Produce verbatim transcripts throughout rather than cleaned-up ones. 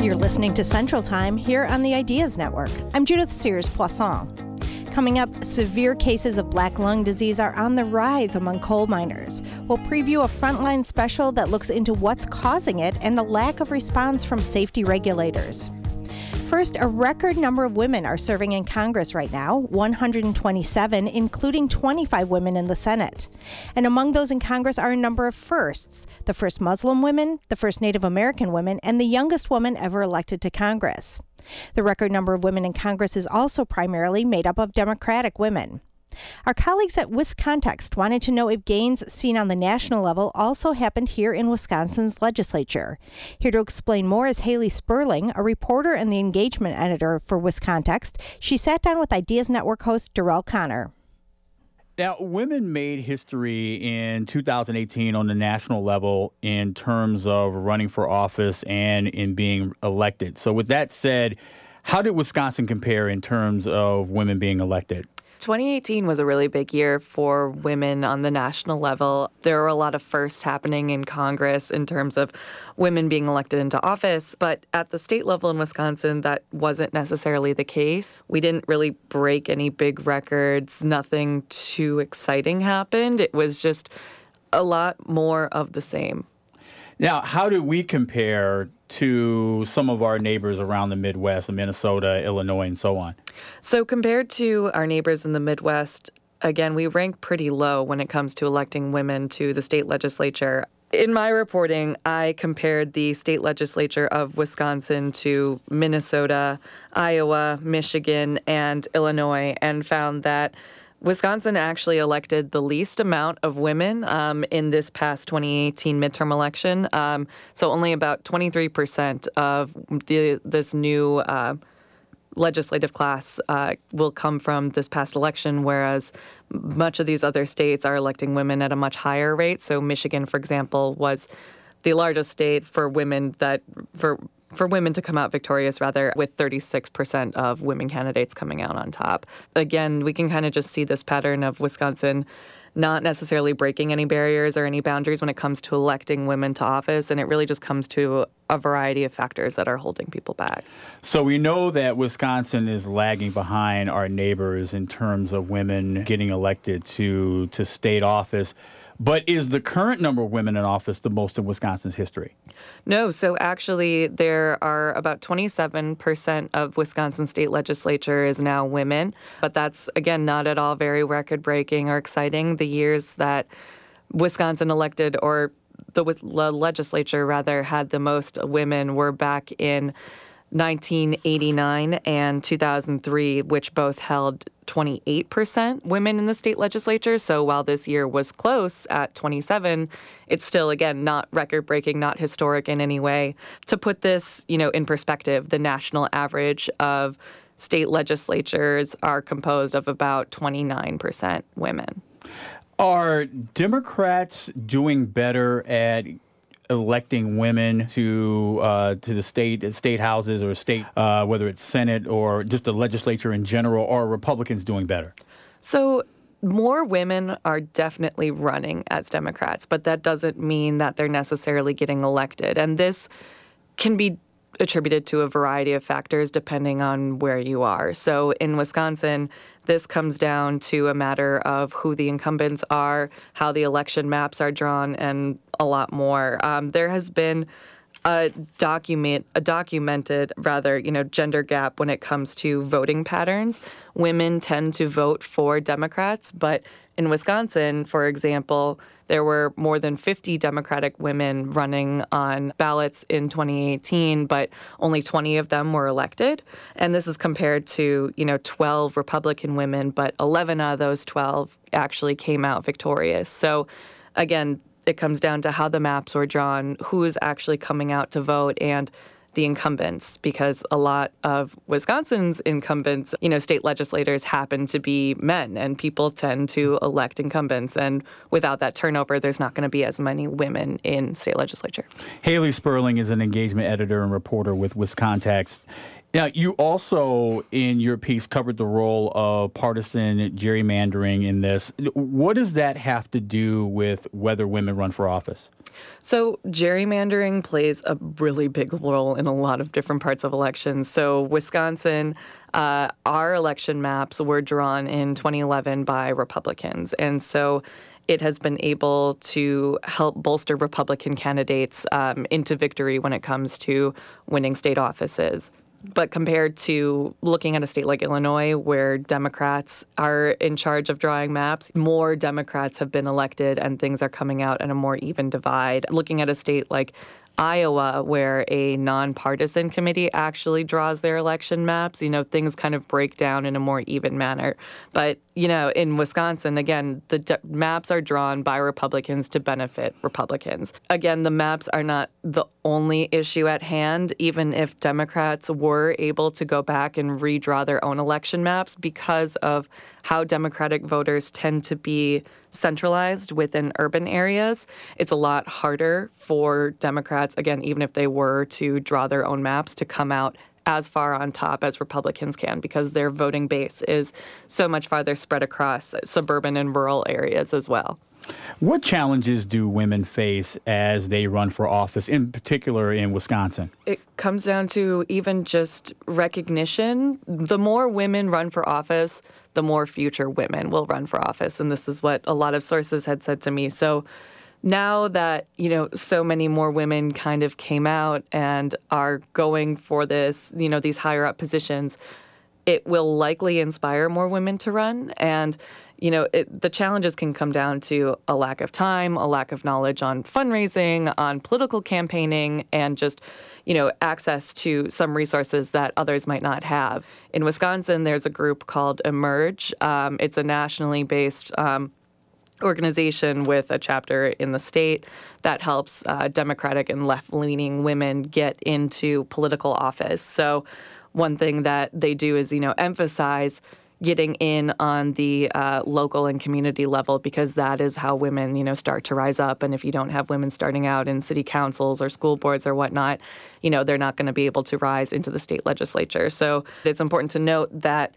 You're listening to Central Time here on the Ideas Network. I'm Judith Sears-Poisson. Coming up, severe cases of black lung disease are on the rise among coal miners. We'll preview a Frontline special that looks into what's causing it and the lack of response from safety regulators. First, a record number of women are serving in Congress right now, one hundred twenty-seven, including twenty-five women in the Senate. And among those in Congress are a number of firsts: the first Muslim women, the first Native American women, and the youngest woman ever elected to Congress. The record number of women in Congress is also primarily made up of Democratic women. Our colleagues at WisContext wanted to know if gains seen on the national level also happened here in Wisconsin's legislature. Here to explain more is Haley Sperling, a reporter and the engagement editor for WisContext. She sat down with Ideas Network host Darrell Connor. Now, women made history in two thousand eighteen on the national level in terms of running for office and in being elected. So with that said, how did Wisconsin compare in terms of women being elected? twenty eighteen was a really big year for women on the national level. There were a lot of firsts happening in Congress in terms of women being elected into office, but at the state level in Wisconsin, that wasn't necessarily the case. We didn't really break any big records. Nothing too exciting happened. It was just a lot more of the same. Now, how do we compare to some of our neighbors around the Midwest, Minnesota, Illinois, and so on? So compared to our neighbors in the Midwest, again, we rank pretty low when it comes to electing women to the state legislature. In my reporting, I compared the state legislature of Wisconsin to Minnesota, Iowa, Michigan, and Illinois, and found that Wisconsin actually elected the least amount of women um, in this past twenty eighteen midterm election. Um, so only about twenty-three percent of the, this new uh, legislative class uh, will come from this past election, whereas much of these other states are electing women at a much higher rate. So Michigan, for example, was the largest state for women that for for women to come out victorious, rather, with thirty-six percent of women candidates coming out on top. Again, we can kind of just see this pattern of Wisconsin not necessarily breaking any barriers or any boundaries when it comes to electing women to office, and it really just comes to a variety of factors that are holding people back. So we know that Wisconsin is lagging behind our neighbors in terms of women getting elected to, to state office. But is the current number of women in office the most in Wisconsin's history? No. So actually, there are about twenty-seven percent of Wisconsin state legislature is now women. But that's, again, not at all very record-breaking or exciting. The years that Wisconsin elected, or the, the legislature, rather, had the most women were back in nineteen eighty-nine and two thousand three, which both held twenty-eight percent women in the state legislature. So while this year was close at twenty-seven, it's still, again, not record-breaking, not historic in any way. To put this, you know, in perspective, the national average of state legislatures are composed of about twenty-nine percent women. Are Democrats doing better at electing women to uh, to the state state houses or state, uh, whether it's Senate or just the legislature in general, or are Republicans doing better? So more women are definitely running as Democrats, but that doesn't mean that they're necessarily getting elected. And this can be attributed to a variety of factors depending on where you are. So in Wisconsin, this comes down to a matter of who the incumbents are, how the election maps are drawn, and a lot more. Um, there has been a document, a documented, rather, you know, gender gap when it comes to voting patterns. Women tend to vote for Democrats, but in Wisconsin, for example, there were more than fifty Democratic women running on ballots in twenty eighteen, but only twenty of them were elected. And this is compared to, you know, twelve Republican women, but eleven out of those twelve actually came out victorious. So again, it comes down to how the maps were drawn, who is actually coming out to vote, and the incumbents, because a lot of Wisconsin's incumbents, you know, state legislators happen to be men, and people tend to elect incumbents. And without that turnover, there's not going to be as many women in state legislature. Haley Sperling is an engagement editor and reporter with WisContext. Now, you also, in your piece, covered the role of partisan gerrymandering in this. What does that have to do with whether women run for office? So gerrymandering plays a really big role in a lot of different parts of elections. So Wisconsin, uh, our election maps were drawn in twenty eleven by Republicans. And so it has been able to help bolster Republican candidates um, into victory when it comes to winning state offices. But compared to looking at a state like Illinois, where Democrats are in charge of drawing maps, more Democrats have been elected and things are coming out at a more even divide. Looking at a state like Iowa, where a nonpartisan committee actually draws their election maps, you know, things kind of break down in a more even manner. But, you know, in Wisconsin, again, the de- maps are drawn by Republicans to benefit Republicans. Again, the maps are not the only issue at hand, even if Democrats were able to go back and redraw their own election maps because of how Democratic voters tend to be centralized within urban areas. It's a lot harder for Democrats, again, even if they were to draw their own maps, to come out as far on top as Republicans can because their voting base is so much farther spread across suburban and rural areas as well. What challenges do women face as they run for office, in particular in Wisconsin? It comes down to even just recognition. The more women run for office, the more future women will run for office. And this is what a lot of sources had said to me. So now that, you know, so many more women kind of came out and are going for this, you know, these higher up positions, it will likely inspire more women to run. And, you know, it, the challenges can come down to a lack of time, a lack of knowledge on fundraising, on political campaigning, and just, you know, access to some resources that others might not have. In Wisconsin, there's a group called Emerge. Um, it's a nationally based um, organization with a chapter in the state that helps uh, Democratic and left-leaning women get into political office. So one thing that they do is, you know, emphasize getting in on the uh, local and community level because that is how women, you know, start to rise up. And if you don't have women starting out in city councils or school boards or whatnot, you know, they're not going to be able to rise into the state legislature. So it's important to note that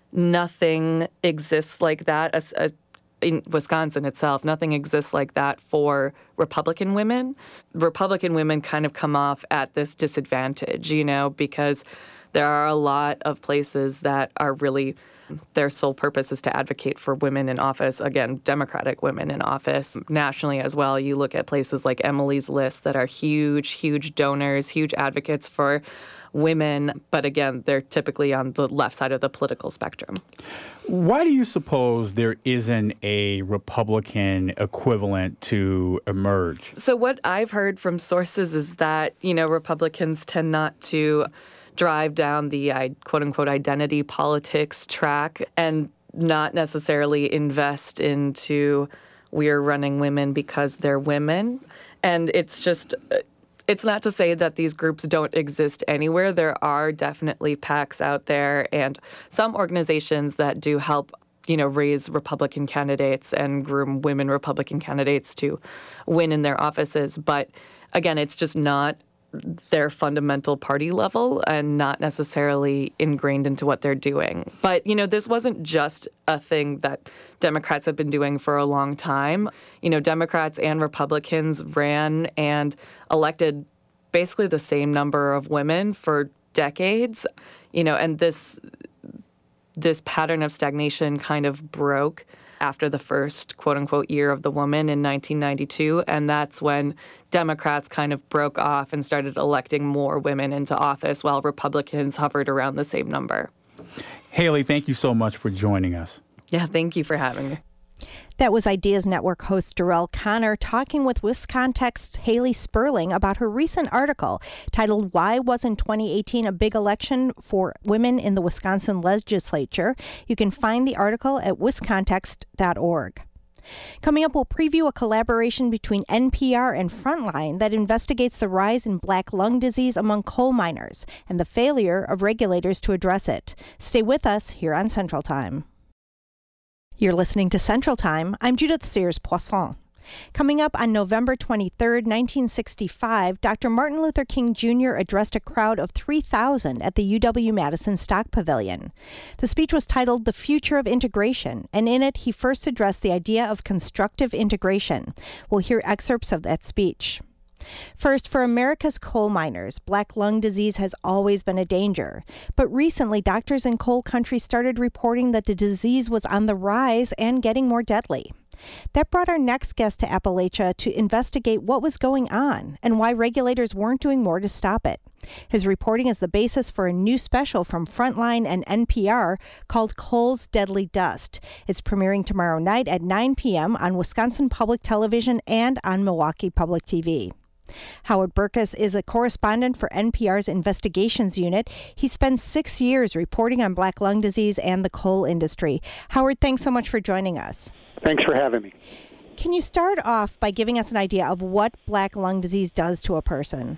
nothing exists like that. As, a, in Wisconsin itself, nothing exists like that for Republican women. Republican women kind of come off at this disadvantage, you know, because there are a lot of places that are really, their sole purpose is to advocate for women in office. Again, Democratic women in office. Nationally as well, you look at places like Emily's List that are huge, huge donors, huge advocates for women. But again, they're typically on the left side of the political spectrum. Why do you suppose there isn't a Republican equivalent to Emerge? So what I've heard from sources is that, you know, Republicans tend not to drive down the quote-unquote identity politics track and not necessarily invest into we're running women because they're women. And it's just, it's not to say that these groups don't exist anywhere. There are definitely PACs out there and some organizations that do help, you know, raise Republican candidates and groom women Republican candidates to win in their offices. But again, it's just not their fundamental party level and not necessarily ingrained into what they're doing. But, you know, this wasn't just a thing that Democrats have been doing for a long time. You know, Democrats and Republicans ran and elected basically the same number of women for decades, you know, and this this pattern of stagnation kind of broke after the first quote-unquote year of the woman in nineteen ninety-two, and that's when Democrats kind of broke off and started electing more women into office while Republicans hovered around the same number. Haley, thank you so much for joining us. Yeah, thank you for having me. That was Ideas Network host Darrell Connor talking with WisContext's Haley Sperling about her recent article titled Why Wasn't twenty eighteen a Big Election for Women in the Wisconsin Legislature? You can find the article at wiscontext dot org. Coming up, we'll preview a collaboration between N P R and Frontline that investigates the rise in black lung disease among coal miners and the failure of regulators to address it. Stay with us here on Central Time. You're listening to Central Time. I'm Judith Sears Poisson. Coming up on November twenty-third, nineteen sixty-five, Doctor Martin Luther King Junior addressed a crowd of three thousand at the U W-Madison Stock Pavilion. The speech was titled The Future of Integration, and in it he first addressed the idea of constructive integration. We'll hear excerpts of that speech. First, for America's coal miners, black lung disease has always been a danger. But recently, doctors in coal country started reporting that the disease was on the rise and getting more deadly. That brought our next guest to Appalachia to investigate what was going on and why regulators weren't doing more to stop it. His reporting is the basis for a new special from Frontline and N P R called Coal's Deadly Dust. It's premiering tomorrow night at nine p.m. on Wisconsin Public Television and on Milwaukee Public T V. Howard Burkus is a correspondent for N P R's Investigations Unit. He spent six years reporting on black lung disease and the coal industry. Howard, thanks so much for joining us. Thanks for having me. Can you start off by giving us an idea of what black lung disease does to a person?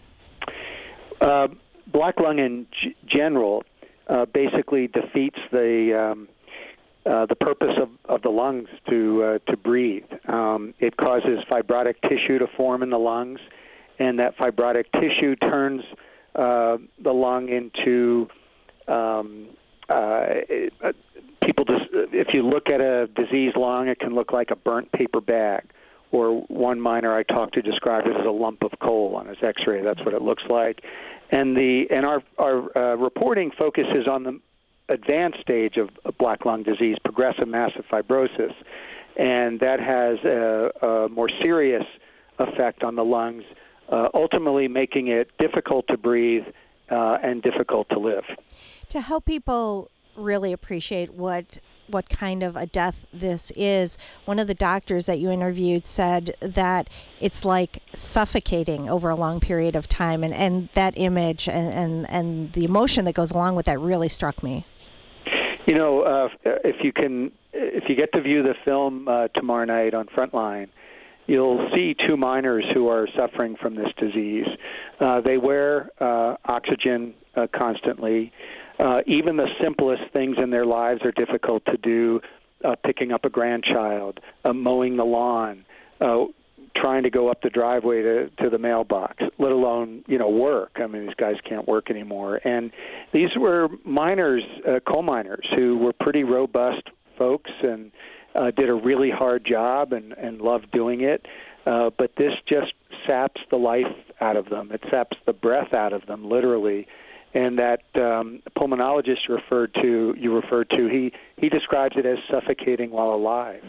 Uh, black lung in g- general uh, basically defeats the um, uh, the purpose of, of the lungs to uh, to breathe. Um, it causes fibrotic tissue to form in the lungs, and that fibrotic tissue turns uh, the lung into um, uh, uh, people. Just, if you look at a diseased lung, it can look like a burnt paper bag. Or one miner I talked to described it as a lump of coal on his X-ray. That's what it looks like. And the and our our uh, reporting focuses on the advanced stage of, of black lung disease, progressive massive fibrosis, and that has a, a more serious effect on the lungs, uh, ultimately making it difficult to breathe uh, and difficult to live. To help people really appreciate what what kind of a death this is, one of the doctors that you interviewed said that it's like suffocating over a long period of time, and, and that image and, and, and the emotion that goes along with that really struck me. You know, uh, if you can, if you get to view the film uh, tomorrow night on Frontline, you'll see two miners who are suffering from this disease. Uh, they wear uh, oxygen uh, constantly. Uh, even the simplest things in their lives are difficult to do, uh, picking up a grandchild, uh, mowing the lawn, uh, trying to go up the driveway to, to the mailbox, let alone, you know, work. I mean, these guys can't work anymore. And these were miners, uh, coal miners, who were pretty robust folks and uh, did a really hard job and, and loved doing it. Uh, but this just saps the life out of them. It saps the breath out of them, literally. And that um, pulmonologist you referred to, you referred to, he, he describes it as suffocating while alive.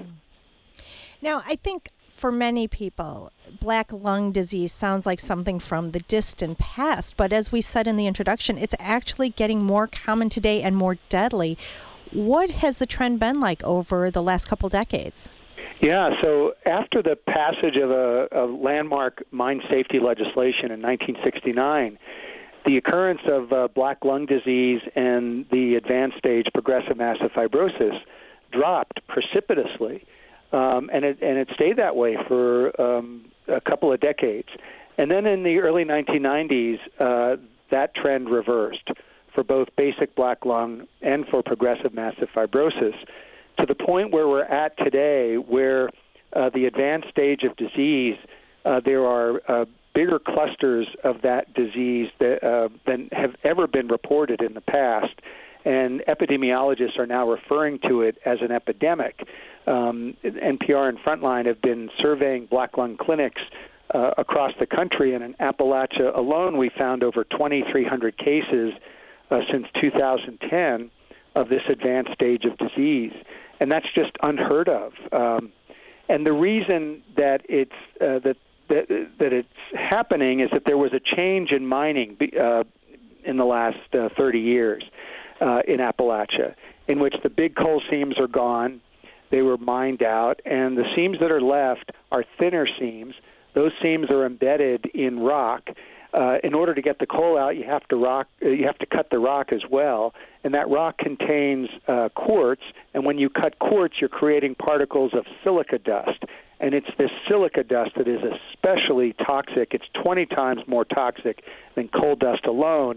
Now, I think for many people, black lung disease sounds like something from the distant past. But as we said in the introduction, it's actually getting more common today and more deadly. What has the trend been like over the last couple decades? Yeah, so after the passage of a, a landmark mine safety legislation in nineteen sixty-nine, the occurrence of uh, black lung disease and the advanced stage progressive massive fibrosis dropped precipitously, um, and it and it stayed that way for um, a couple of decades. And then in the early nineteen nineties, uh, that trend reversed for both basic black lung and for progressive massive fibrosis, to the point where we're at today, where uh, the advanced stage of disease, uh, there are uh, bigger clusters of that disease that, uh, than have ever been reported in the past, and epidemiologists are now referring to it as an epidemic. Um, N P R and Frontline have been surveying black lung clinics uh, across the country, and in Appalachia alone, we found over twenty-three hundred cases uh, since two thousand ten of this advanced stage of disease, and that's just unheard of. Um, and the reason that it's uh, that That, that it's happening is that there was a change in mining uh, in the last uh, thirty years uh, in Appalachia, in which the big coal seams are gone, they were mined out, and the seams that are left are thinner seams. Those seams are embedded in rock. Uh, in order to get the coal out, you have to rock. Uh, you have to cut the rock as well, and that rock contains uh, quartz. And when you cut quartz, you're creating particles of silica dust. And it's this silica dust that is especially toxic. It's twenty times more toxic than coal dust alone.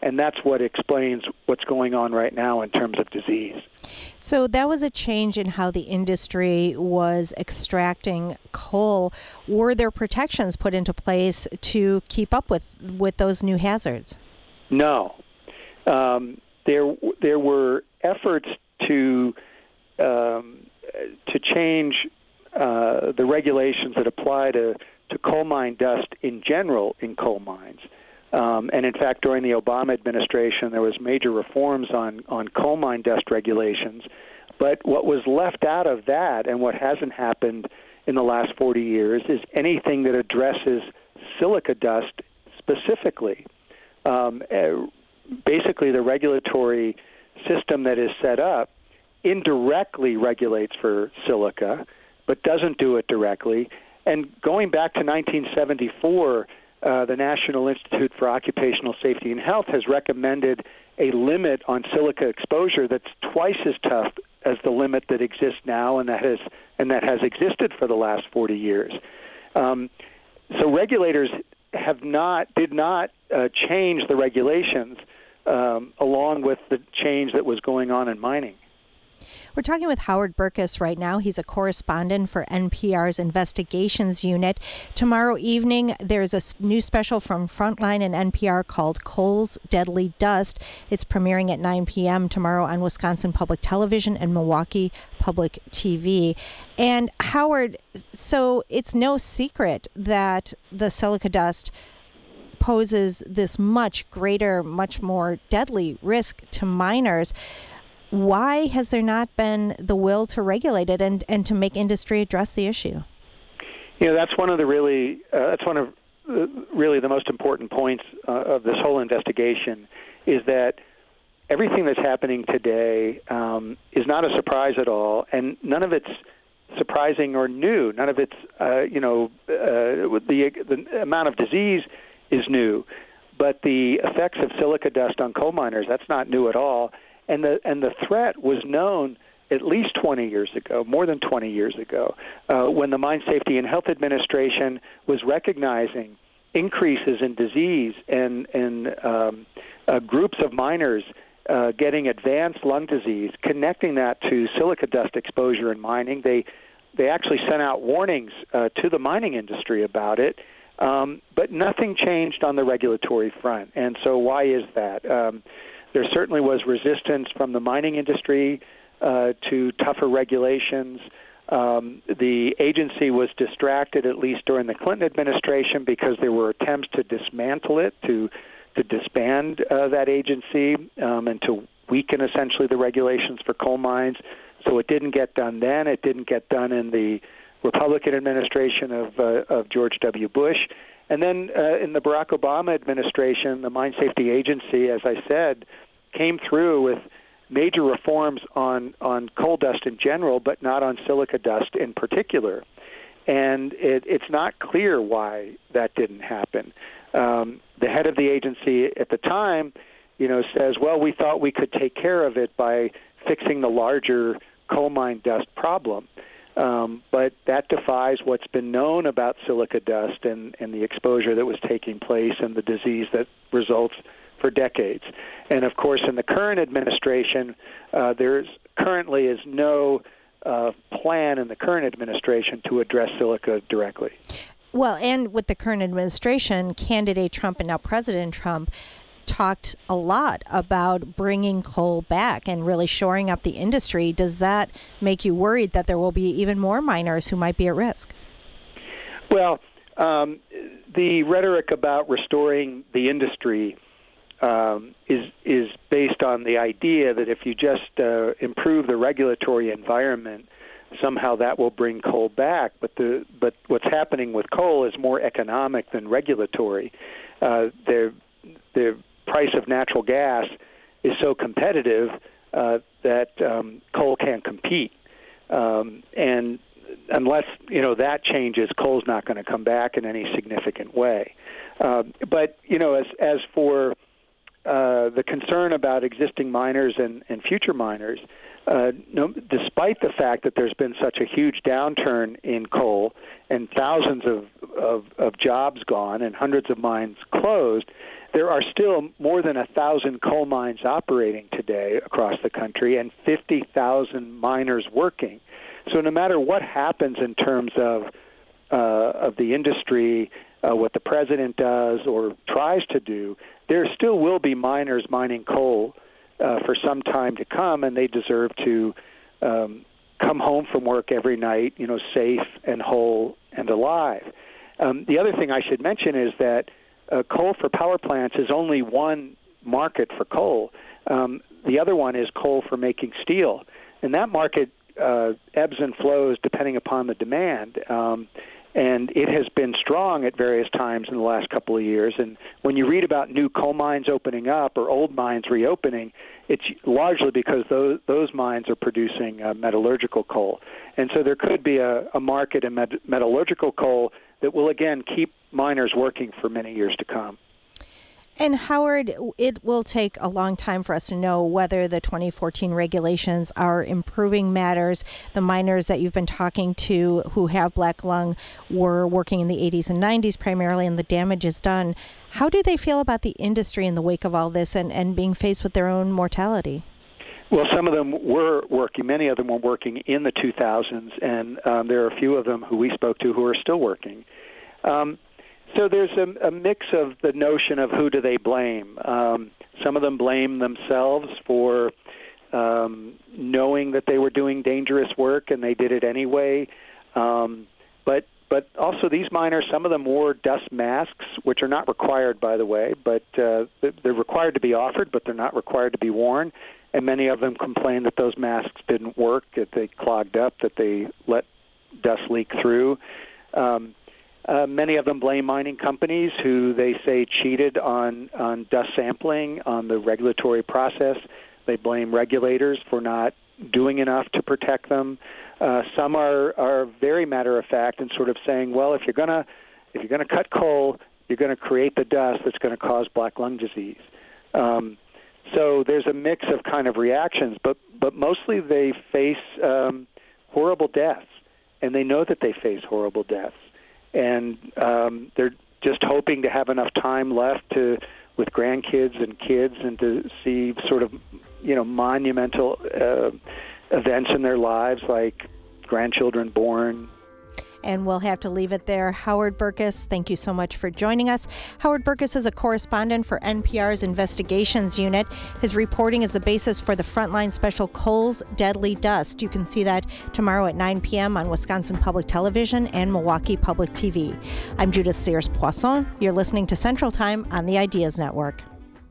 and that's what explains what's going on right now in terms of disease. So that was a change in how the industry was extracting coal. Were there protections put into place to keep up with, with those new hazards? No. Um, there there were efforts to um, to change uh, the regulations that apply to, to coal mine dust in general in coal mines. Um, and in fact, during the Obama administration, there was major reforms on, on coal mine dust regulations. But what was left out of that, and what hasn't happened in the last forty years, is anything that addresses silica dust specifically. Um, uh, basically, the regulatory system that is set up indirectly regulates for silica, but doesn't do it directly. And going back to nineteen seventy-four, uh, the National Institute for Occupational Safety and Health has recommended a limit on silica exposure that's twice as tough as the limit that exists now, and that has and that has existed for the last forty years. Um, so regulators have not did not uh, change the regulations um, along with the change that was going on in mining. We're talking with Howard Burkus right now. He's a correspondent for N P R's Investigations Unit. Tomorrow evening, there's a new special from Frontline and N P R called Coal's Deadly Dust. It's premiering at nine p.m. tomorrow on Wisconsin Public Television and Milwaukee Public T V. And Howard, so it's no secret that the silica dust poses this much greater, much more deadly risk to miners. Why has there not been the will to regulate it and, and to make industry address the issue? You know, that's one of the really uh, that's one of uh, really the most important points uh, of this whole investigation, is that everything that's happening today um, is not a surprise at all, and none of it's surprising or new. None of it's uh, you know uh, the the amount of disease is new, but the effects of silica dust on coal miners, that's not new at all. And the and the threat was known at least twenty years ago, more than twenty years ago, uh, when the Mine Safety and Health Administration was recognizing increases in disease and, and um, uh, groups of miners uh, getting advanced lung disease, connecting that to silica dust exposure in mining. They, they actually sent out warnings uh, to the mining industry about it, um, but nothing changed on the regulatory front. And so why is that? Um, There certainly was resistance from the mining industry uh, to tougher regulations. Um, the agency was distracted, at least during the Clinton administration, because there were attempts to dismantle it, to to disband uh, that agency, um, and to weaken essentially the regulations for coal mines. So it didn't get done then. It didn't get done in the Republican administration of uh, of George W. Bush. And then uh, in the Barack Obama administration, the Mine Safety Agency, as I said, came through with major reforms on, on coal dust in general, but not on silica dust in particular. And it, it's not clear why that didn't happen. Um, the head of the agency at the time, you know, says, well, we thought we could take care of it by fixing the larger coal mine dust problem. Um, but that defies what's been known about silica dust and, and the exposure that was taking place and the disease that results for decades. And, of course, in the current administration, uh, there currently is no uh, plan in the current administration to address silica directly. Well, and with the current administration, candidate Trump and now President Trump talked a lot about bringing coal back and really shoring up the industry. Does that make you worried that there will be even more miners who might be at risk? Well, um, the rhetoric about restoring the industry um, is is based on the idea that if you just uh, improve the regulatory environment, somehow that will bring coal back. But the but what's happening with coal is more economic than regulatory. Uh, the the price of natural gas is so competitive uh, that um, coal can't compete, um, and unless you know that changes, coal's not going to come back in any significant way. Uh, but you know, as as for uh, the concern about existing miners and, and future miners, uh, no, despite the fact that there's been such a huge downturn in coal and thousands of, of, of jobs gone and hundreds of mines closed, there are still more than a thousand coal mines operating today across the country and fifty thousand miners working. So no matter what happens in terms of uh, of the industry, uh, what the president does or tries to do, there still will be miners mining coal uh, for some time to come, and they deserve to um, come home from work every night, you know, safe and whole and alive. Um, the other thing I should mention is that uh, coal for power plants is only one market for coal. Um, the other one is coal for making steel, and that market uh, ebbs and flows depending upon the demand. Um, and it has been strong at various times in the last couple of years. And when you read about new coal mines opening up or old mines reopening, it's largely because those those mines are producing uh, metallurgical coal. And so there could be a, a market in met- metallurgical coal that will, again, keep miners working for many years to come. And Howard, it will take a long time for us to know whether the twenty fourteen regulations are improving matters. The miners that you've been talking to who have black lung were working in the eighties and nineties primarily, and the damage is done. How do they feel about the industry in the wake of all this and, and being faced with their own mortality? Well, some of them were working, many of them were working in the two thousands, and um, there are a few of them who we spoke to who are still working. Um, So there's a, a mix of the notion of who do they blame. Um, some of them blame themselves for um, knowing that they were doing dangerous work and they did it anyway. Um, but but also these miners, some of them wore dust masks, which are not required, by the way, but uh, they're required to be offered, but they're not required to be worn. And many of them complained that those masks didn't work, that they clogged up, that they let dust leak through. Um, Uh, many of them blame mining companies who they say cheated on, on dust sampling, on the regulatory process. They blame regulators for not doing enough to protect them. Uh, some are, are very matter of fact and sort of saying, well, if you're gonna if you're gonna cut coal, you're going to create the dust that's going to cause black lung disease. Um, so there's a mix of kind of reactions, but but mostly they face um, horrible deaths, and they know that they face horrible deaths. And um, they're just hoping to have enough time left to, with grandkids and kids, and to see sort of, you know, monumental uh, events in their lives, like grandchildren born. And we'll have to leave it there. Howard Burkus, thank you so much for joining us. Howard Burkus is a correspondent for N P R's Investigations Unit. His reporting is the basis for the Frontline special Coal's Deadly Dust. You can see that tomorrow at nine p.m. on Wisconsin Public Television and Milwaukee Public T V. I'm Judith Sears-Poisson. You're listening to Central Time on the Ideas Network.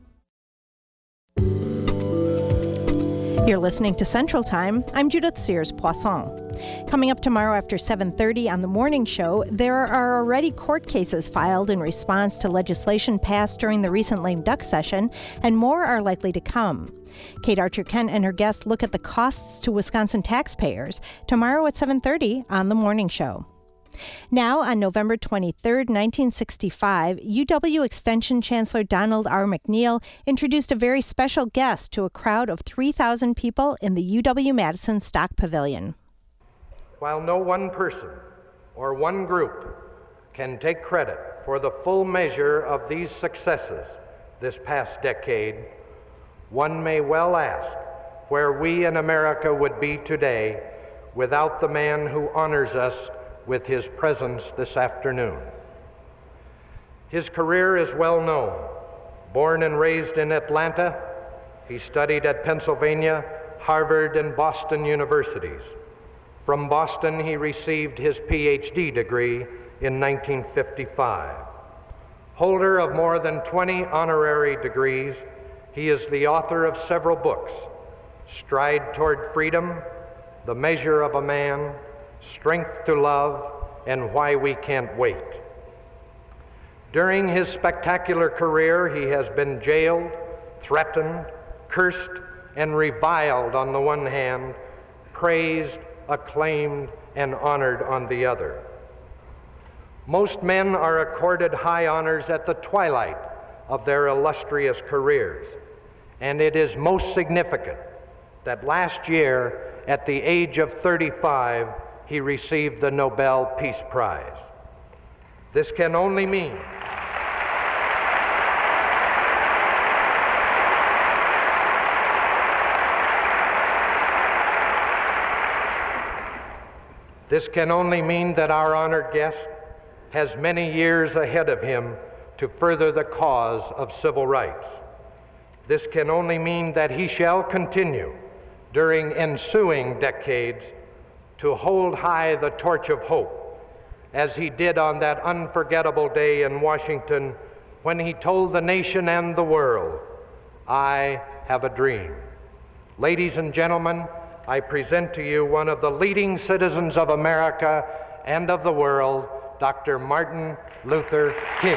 You're listening to Central Time. I'm Judith Sears-Poisson. Coming up tomorrow after seven thirty on the morning show, there are already court cases filed in response to legislation passed during the recent lame duck session, and more are likely to come. Kate Archer-Kent and her guests look at the costs to Wisconsin taxpayers tomorrow at seven thirty on the morning show. Now, on November twenty-third, nineteen sixty-five, U W Extension Chancellor Donald R. McNeil introduced a very special guest to a crowd of three thousand people in the U W-Madison Stock Pavilion. While no one person or one group can take credit for the full measure of these successes this past decade, one may well ask where we in America would be today without the man who honors us with his presence this afternoon. His career is well known. Born and raised in Atlanta, he studied at Pennsylvania, Harvard, and Boston universities. From Boston, he received his P H D degree in nineteen fifty-five. Holder of more than twenty honorary degrees, he is the author of several books: Stride Toward Freedom, The Measure of a Man, Strength to Love, and Why We Can't Wait. During his spectacular career, he has been jailed, threatened, cursed, and reviled on the one hand, praised, acclaimed, and honored on the other. Most men are accorded high honors at the twilight of their illustrious careers, and it is most significant that last year, at the age of thirty-five, he received the Nobel Peace Prize. This can only mean This can only mean that our honored guest has many years ahead of him to further the cause of civil rights. This can only mean that he shall continue during ensuing decades to hold high the torch of hope, as he did on that unforgettable day in Washington when he told the nation and the world, "I have a dream." Ladies and gentlemen, I present to you one of the leading citizens of America and of the world, Doctor Martin Luther King.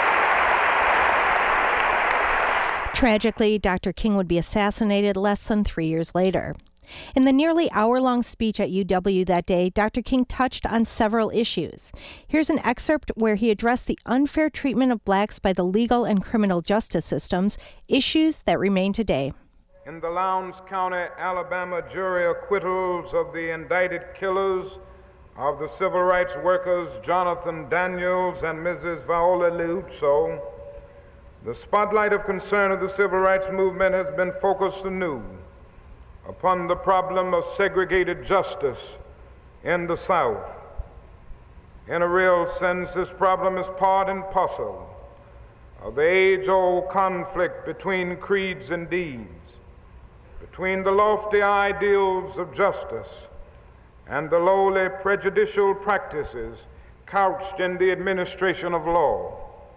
Tragically, Doctor King would be assassinated less than three years later. In the nearly hour-long speech at U W that day, Doctor King touched on several issues. Here's an excerpt where he addressed the unfair treatment of blacks by the legal and criminal justice systems, issues that remain today. In the Lowndes County, Alabama jury acquittals of the indicted killers of the civil rights workers Jonathan Daniels and Missus Viola Liuzzo, the spotlight of concern of the civil rights movement has been focused anew upon the problem of segregated justice in the South. In a real sense, this problem is part and parcel of the age-old conflict between creeds and deeds, between the lofty ideals of justice and the lowly prejudicial practices couched in the administration of law.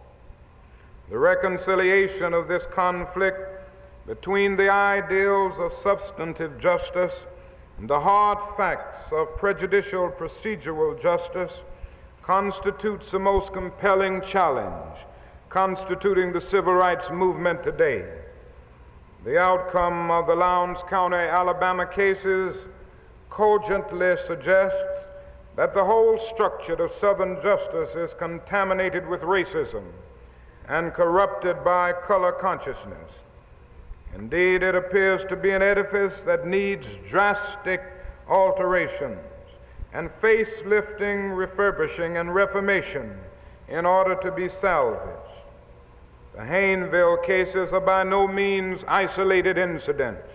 The reconciliation of this conflict between the ideals of substantive justice and the hard facts of prejudicial procedural justice constitutes the most compelling challenge constituting the civil rights movement today. The outcome of the Lowndes County, Alabama cases cogently suggests that the whole structure of Southern justice is contaminated with racism and corrupted by color consciousness. Indeed, it appears to be an edifice that needs drastic alterations and facelifting, refurbishing, and reformation in order to be salvaged. The Hayneville cases are by no means isolated incidents,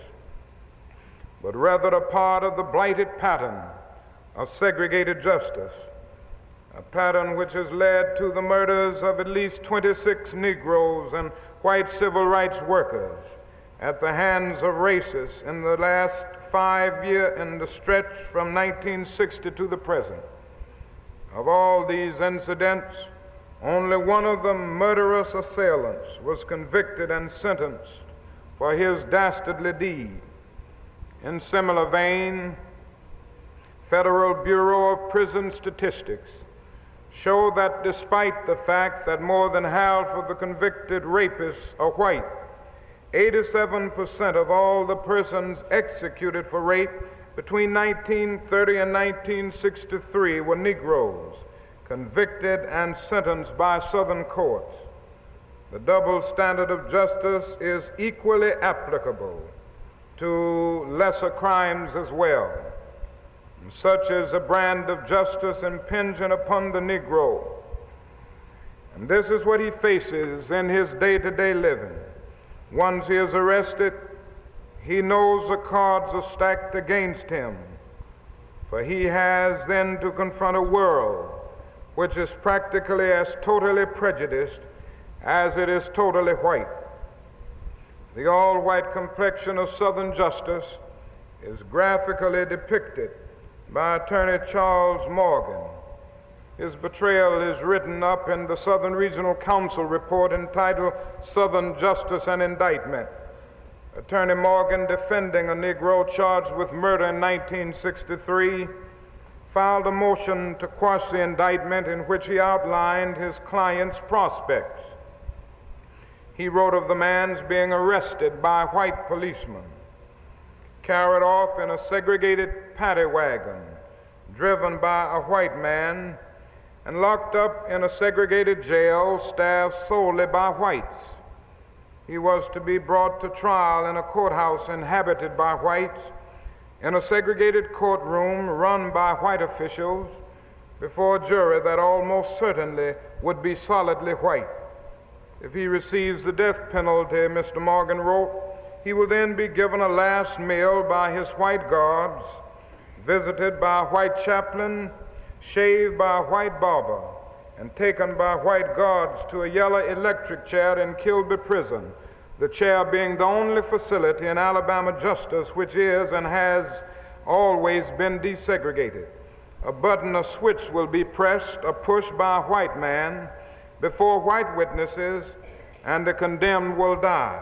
but rather a part of the blighted pattern of segregated justice, a pattern which has led to the murders of at least twenty-six Negroes and white civil rights workers at the hands of racists in the last five years in the stretch from nineteen sixty to the present. Of all these incidents, only one of the murderous assailants was convicted and sentenced for his dastardly deed. In similar vein, Federal Bureau of Prison Statistics show that despite the fact that more than half of the convicted rapists are white, eighty-seven percent of all the persons executed for rape between nineteen thirty and nineteen sixty-three were Negroes, convicted and sentenced by Southern courts. The double standard of justice is equally applicable to lesser crimes as well. And such is a brand of justice impinging upon the Negro. And this is what he faces in his day-to-day living. Once he is arrested, he knows the cards are stacked against him, for he has then to confront a world which is practically as totally prejudiced as it is totally white. The all-white complexion of Southern justice is graphically depicted by Attorney Charles Morgan. His betrayal is written up in the Southern Regional Council report entitled Southern Justice and Indictment. Attorney Morgan, defending a Negro charged with murder in nineteen sixty-three, filed a motion to quash the indictment in which he outlined his client's prospects. He wrote of the man's being arrested by white policemen, carried off in a segregated paddy wagon, driven by a white man, and locked up in a segregated jail staffed solely by whites. He was to be brought to trial in a courthouse inhabited by whites, in a segregated courtroom run by white officials, before a jury that almost certainly would be solidly white. If he receives the death penalty, Mister Morgan wrote, he will then be given a last meal by his white guards, visited by a white chaplain, shaved by a white barber, and taken by white guards to a yellow electric chair in Kilby Prison, the chair being the only facility in Alabama justice which is and has always been desegregated. A button, a switch will be pressed or pushed by a white man before white witnesses, and the condemned will die.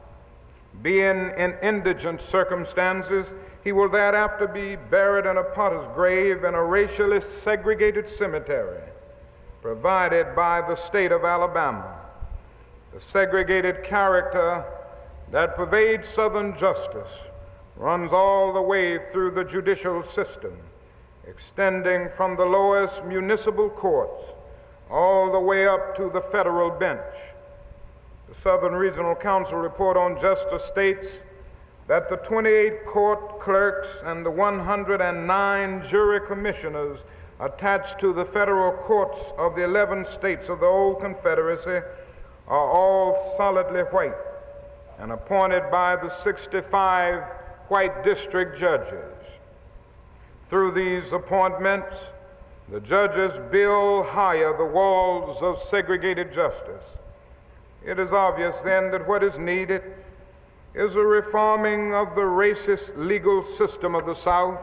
Being in indigent circumstances, he will thereafter be buried in a potter's grave in a racially segregated cemetery provided by the state of Alabama. The segregated character that pervades Southern justice runs all the way through the judicial system, extending from the lowest municipal courts all the way up to the federal bench. The Southern Regional Council report on justice states that the twenty-eight court clerks and the one hundred nine jury commissioners attached to the federal courts of the eleven states of the old Confederacy are all solidly white and appointed by the sixty-five white district judges. Through these appointments, the judges build higher the walls of segregated justice. It is obvious then that what is needed is a reforming of the racist legal system of the South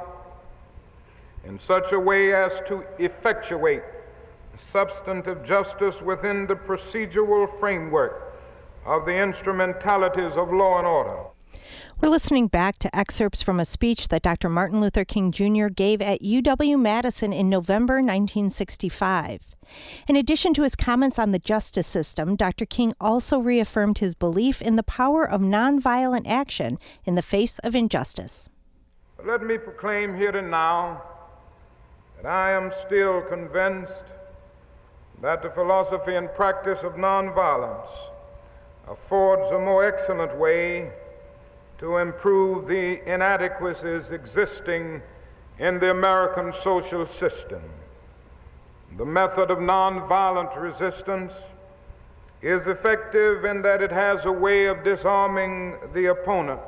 in such a way as to effectuate substantive justice within the procedural framework of the instrumentalities of law and order. We're listening back to excerpts from a speech that Doctor Martin Luther King Junior gave at U W-Madison in November nineteen sixty-five. In addition to his comments on the justice system, Doctor King also reaffirmed his belief in the power of nonviolent action in the face of injustice. Let me proclaim here and now that I am still convinced that the philosophy and practice of nonviolence affords a more excellent way to improve the inadequacies existing in the American social system. The method of nonviolent resistance is effective in that it has a way of disarming the opponent.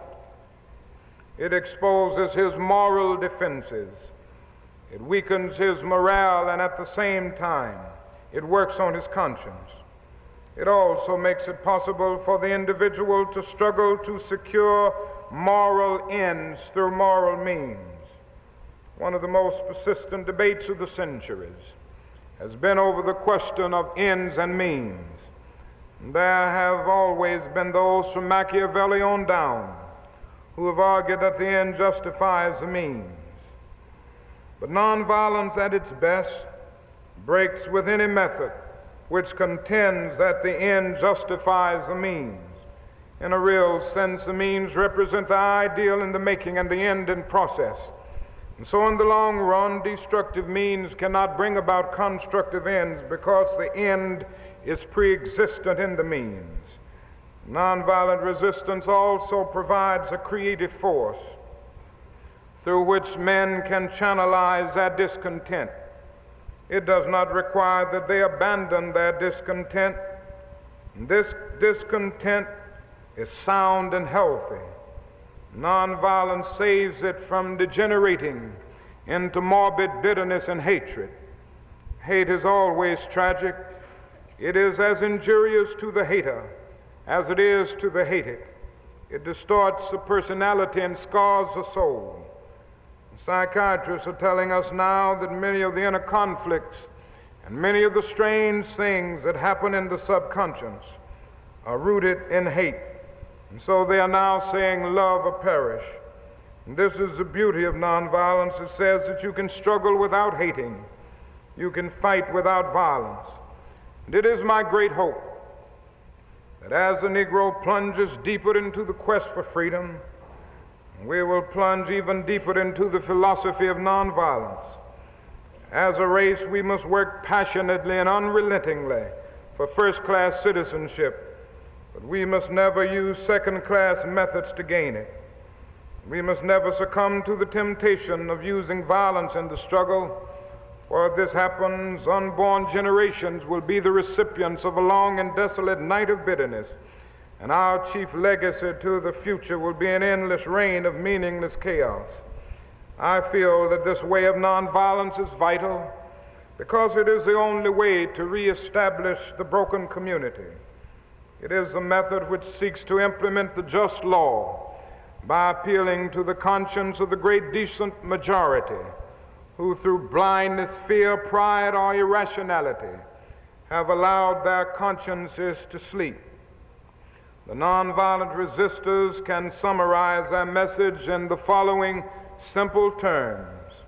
It exposes his moral defenses. It weakens his morale, and at the same time, it works on his conscience. It also makes it possible for the individual to struggle to secure moral ends through moral means. One of the most persistent debates of the centuries has been over the question of ends and means. There have always been those from Machiavelli on down who have argued that the end justifies the means. But nonviolence at its best breaks with any method which contends that the end justifies the means. In a real sense, the means represent the ideal in the making and the end in process. And so in the long run, destructive means cannot bring about constructive ends because the end is pre-existent in the means. Nonviolent resistance also provides a creative force through which men can channelize their discontent. It does not require that they abandon their discontent. This discontent is sound and healthy. Nonviolence saves it from degenerating into morbid bitterness and hatred. Hate is always tragic. It is as injurious to the hater as it is to the hated. It distorts the personality and scars the soul. Psychiatrists are telling us now that many of the inner conflicts and many of the strange things that happen in the subconscious are rooted in hate. And so they are now saying love or perish. And this is the beauty of nonviolence. It says that you can struggle without hating. You can fight without violence. And it is my great hope that as the Negro plunges deeper into the quest for freedom, we will plunge even deeper into the philosophy of nonviolence. As a race, we must work passionately and unrelentingly for first-class citizenship, but we must never use second-class methods to gain it. We must never succumb to the temptation of using violence in the struggle, for if this happens, unborn generations will be the recipients of a long and desolate night of bitterness, and our chief legacy to the future will be an endless reign of meaningless chaos. I feel that this way of nonviolence is vital because it is the only way to reestablish the broken community. It is a method which seeks to implement the just law by appealing to the conscience of the great decent majority who, through blindness, fear, pride, or irrationality, have allowed their consciences to sleep. The nonviolent resistors can summarize their message in the following simple terms.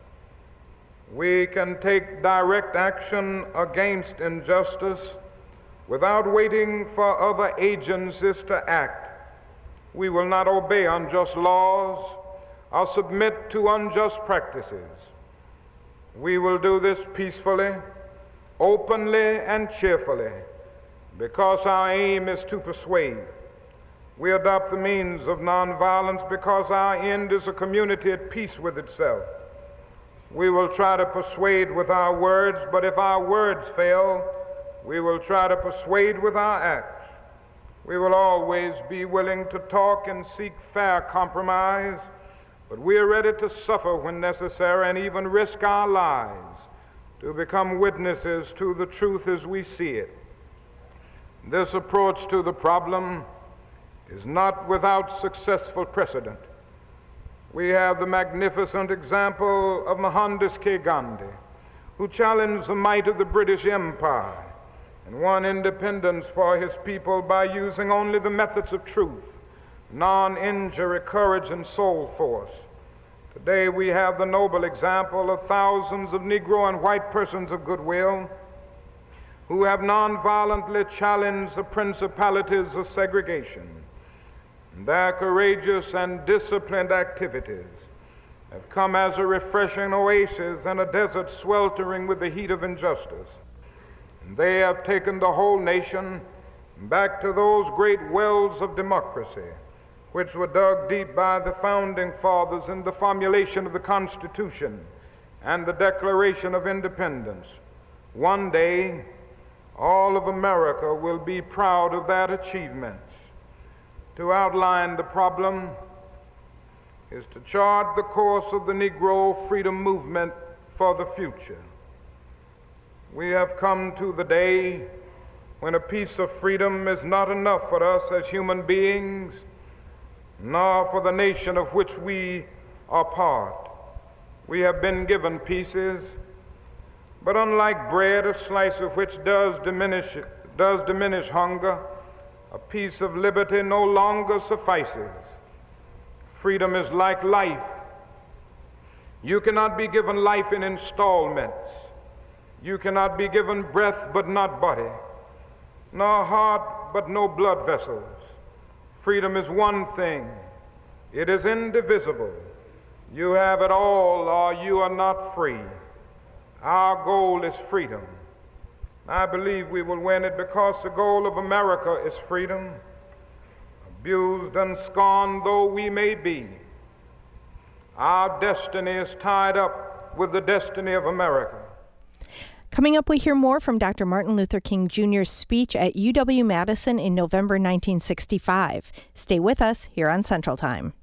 We can take direct action against injustice without waiting for other agencies to act. We will not obey unjust laws or submit to unjust practices. We will do this peacefully, openly, and cheerfully because our aim is to persuade. We adopt the means of nonviolence because our end is a community at peace with itself. We will try to persuade with our words, but if our words fail, we will try to persuade with our acts. We will always be willing to talk and seek fair compromise, but we are ready to suffer when necessary and even risk our lives to become witnesses to the truth as we see it. This approach to the problem is not without successful precedent. We have the magnificent example of Mohandas K. Gandhi, who challenged the might of the British Empire and won independence for his people by using only the methods of truth, non-injury, courage, and soul force. Today we have the noble example of thousands of Negro and white persons of goodwill who have non-violently challenged the principalities of segregation. Their courageous and disciplined activities have come as a refreshing oasis in a desert sweltering with the heat of injustice. And they have taken the whole nation back to those great wells of democracy which were dug deep by the founding fathers in the formulation of the Constitution and the Declaration of Independence. One day, all of America will be proud of that achievement. To outline the problem is to chart the course of the Negro freedom movement for the future. We have come to the day when a piece of freedom is not enough for us as human beings, nor for the nation of which we are part. We have been given pieces, but unlike bread, a slice of which does diminish, does diminish hunger, a piece of liberty no longer suffices. Freedom is like life. You cannot be given life in installments. You cannot be given breath but not body, nor heart but no blood vessels. Freedom is one thing. It is indivisible. You have it all or you are not free. Our goal is freedom. I believe we will win it because the goal of America is freedom. Abused and scorned though we may be, our destiny is tied up with the destiny of America. Coming up, we hear more from Doctor Martin Luther King Junior's speech at U W-Madison in November nineteen sixty-five. Stay with us here on Central Time.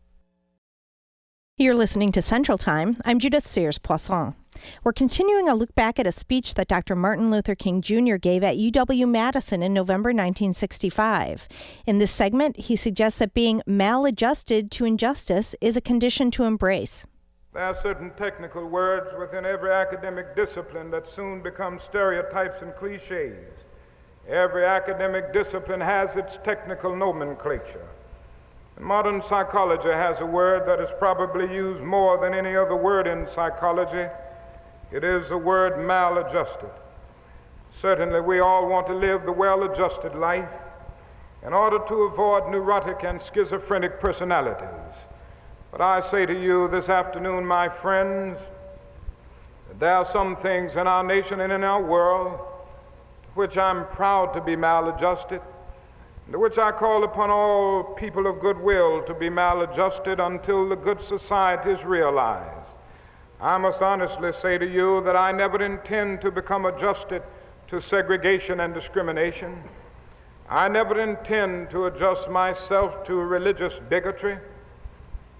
You're listening to Central Time. I'm Judith Sears-Poisson. We're continuing a look back at a speech that Doctor Martin Luther King Junior gave at U W-Madison in November nineteen sixty-five. In this segment, he suggests that being maladjusted to injustice is a condition to embrace. There are certain technical words within every academic discipline that soon become stereotypes and cliches. Every academic discipline has its technical nomenclature. And modern psychology has a word that is probably used more than any other word in psychology. It is the word maladjusted. Certainly we all want to live the well-adjusted life in order to avoid neurotic and schizophrenic personalities. But I say to you this afternoon, my friends, that there are some things in our nation and in our world to which I'm proud to be maladjusted, and to which I call upon all people of goodwill to be maladjusted until the good society is realized. I must honestly say to you that I never intend to become adjusted to segregation and discrimination. I never intend to adjust myself to religious bigotry.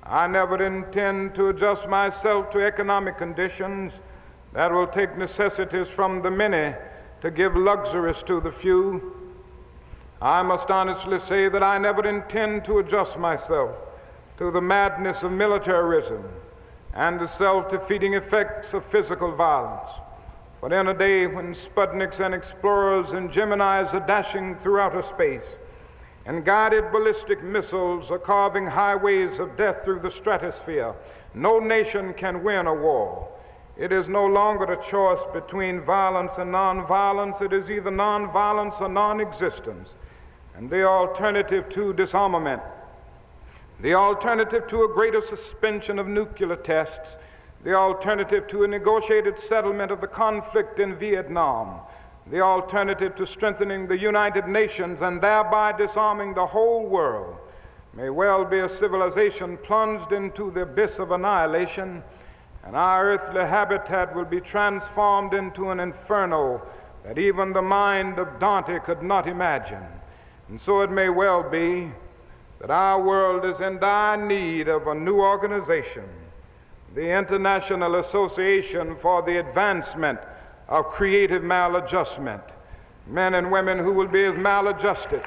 I never intend to adjust myself to economic conditions that will take necessities from the many to give luxuries to the few. I must honestly say that I never intend to adjust myself to the madness of militarism and the self-defeating effects of physical violence. For in a day when Sputniks and explorers and Geminis are dashing through outer space, and guided ballistic missiles are carving highways of death through the stratosphere, no nation can win a war. It is no longer a choice between violence and non-violence. It is either non-violence or non-existence. And the alternative to disarmament, the alternative to a greater suspension of nuclear tests, the alternative to a negotiated settlement of the conflict in Vietnam, the alternative to strengthening the United Nations and thereby disarming the whole world, may well be a civilization plunged into the abyss of annihilation, and our earthly habitat will be transformed into an inferno that even the mind of Dante could not imagine. And so it may well be that our world is in dire need of a new organization, the International Association for the Advancement of Creative Maladjustment, men and women who will be as maladjusted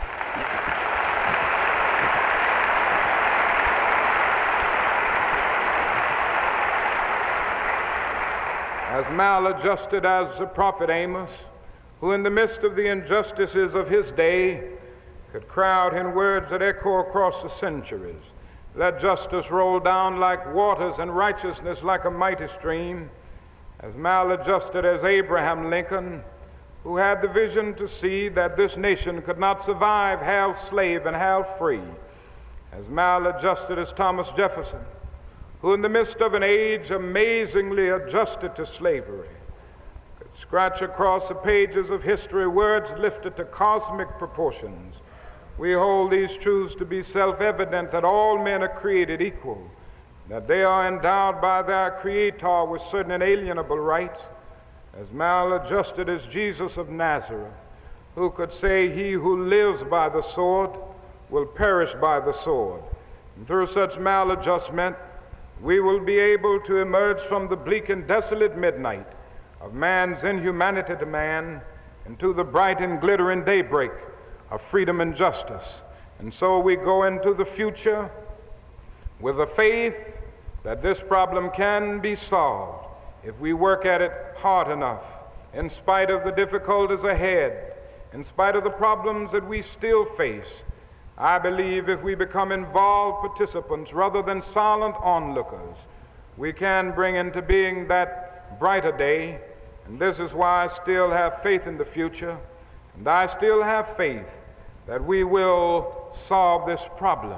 as maladjusted as the prophet Amos, who in the midst of the injustices of his day could cry out in words that echo across the centuries, "Let justice roll down like waters and righteousness like a mighty stream," as maladjusted as Abraham Lincoln, who had the vision to see that this nation could not survive half slave and half free, as maladjusted as Thomas Jefferson, who in the midst of an age amazingly adjusted to slavery, could scratch across the pages of history words lifted to cosmic proportions. We hold these truths to be self-evident, that all men are created equal, that they are endowed by their Creator with certain inalienable rights, as maladjusted as Jesus of Nazareth, who could say, "He who lives by the sword will perish by the sword." And through such maladjustment, we will be able to emerge from the bleak and desolate midnight of man's inhumanity to man into the bright and glittering daybreak of freedom and justice. And so we go into the future with a faith that this problem can be solved if we work at it hard enough, in spite of the difficulties ahead, in spite of the problems that we still face. I believe if we become involved participants rather than silent onlookers, we can bring into being that brighter day. And this is why I still have faith in the future, and I still have faith that we will solve this problem.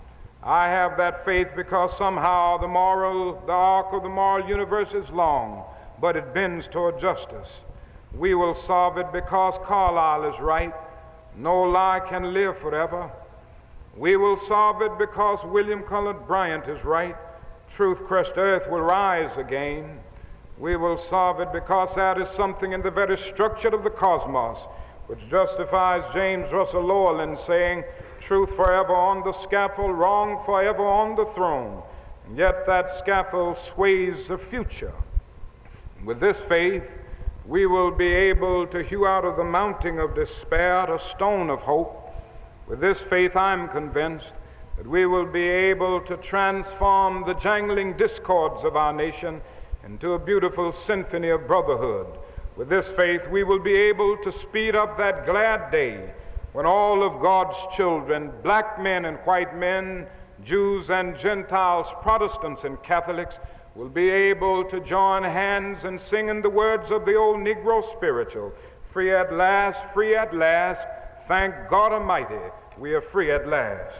I have that faith because somehow the moral, the arc of the moral universe is long, but it bends toward justice. We will solve it because Carlyle is right. No lie can live forever. We will solve it because William Cullen Bryant is right. Truth-crushed earth will rise again. We will solve it because there is something in the very structure of the cosmos which justifies James Russell Lowell in saying, "Truth forever on the scaffold, wrong forever on the throne." And yet that scaffold sways the future. And with this faith, we will be able to hew out of the mounting of despair a stone of hope. With this faith, I'm convinced that we will be able to transform the jangling discords of our nation into a beautiful symphony of brotherhood. With this faith, we will be able to speed up that glad day when all of God's children, black men and white men, Jews and Gentiles, Protestants and Catholics, will be able to join hands and sing in the words of the old Negro spiritual, "Free at last, free at last, thank God Almighty, we are free at last."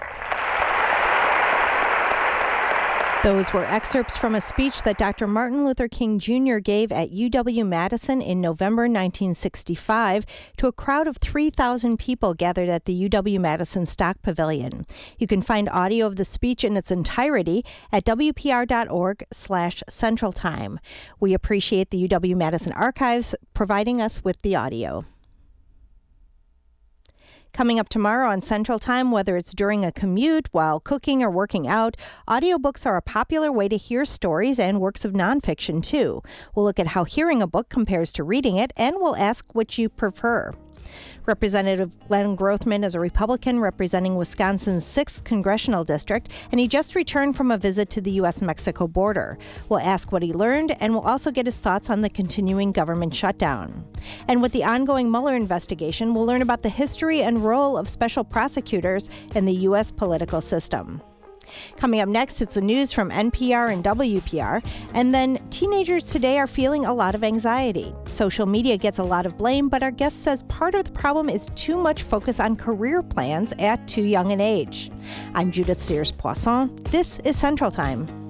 Those were excerpts from a speech that Doctor Martin Luther King Junior gave at U W-Madison in November nineteen sixty-five to a crowd of three thousand people gathered at the U W-Madison Stock Pavilion. You can find audio of the speech in its entirety at W P R dot org slash Central Time. We appreciate the U W-Madison Archives providing us with the audio. Coming up tomorrow on Central Time, whether it's during a commute, while cooking or working out, audiobooks are a popular way to hear stories and works of nonfiction, too. We'll look at how hearing a book compares to reading it, and we'll ask what you prefer. Representative Glenn Grothman is a Republican representing Wisconsin's sixth Congressional District, and he just returned from a visit to the U S Mexico border. We'll ask what he learned, and we'll also get his thoughts on the continuing government shutdown. And with the ongoing Mueller investigation, we'll learn about the history and role of special prosecutors in the U S political system. Coming up next, it's the news from N P R and W P R. And then teenagers today are feeling a lot of anxiety. Social media gets a lot of blame, but our guest says part of the problem is too much focus on career plans at too young an age. I'm Judith Sears Poisson. This is Central Time.